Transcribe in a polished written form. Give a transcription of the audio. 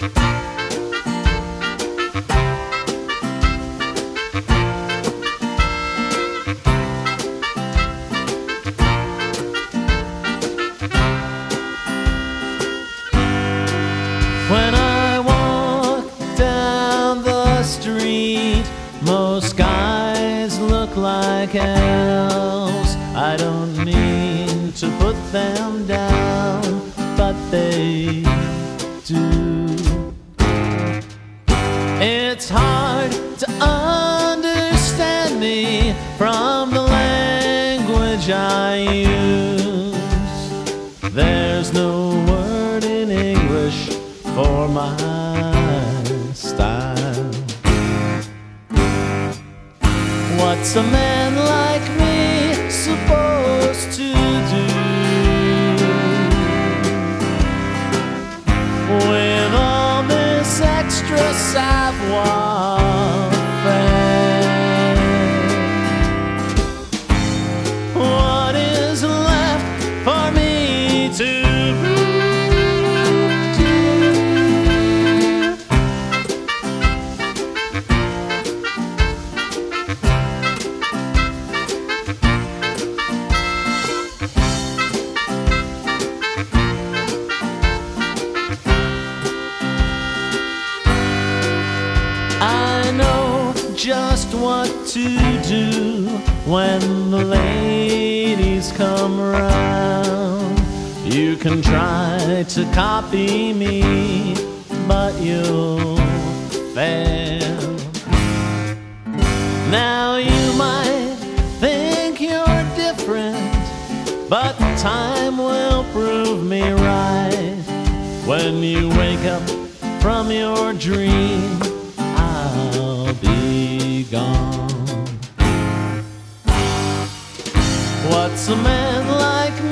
When I walk down the street, most guys look like elves. I don't mean to put them down, but they do. It's hard to understand me from the language I use. There's no word in English for my style. What's a man like me supposed to do with all this extra savoir-faire? What is left for me to do? I know just what to do when the ladies come around. You can try to copy me, but you'll fail. Now you might think you're different, but time will prove me right. When you wake up from your dream, I'll be gone. What's a man like me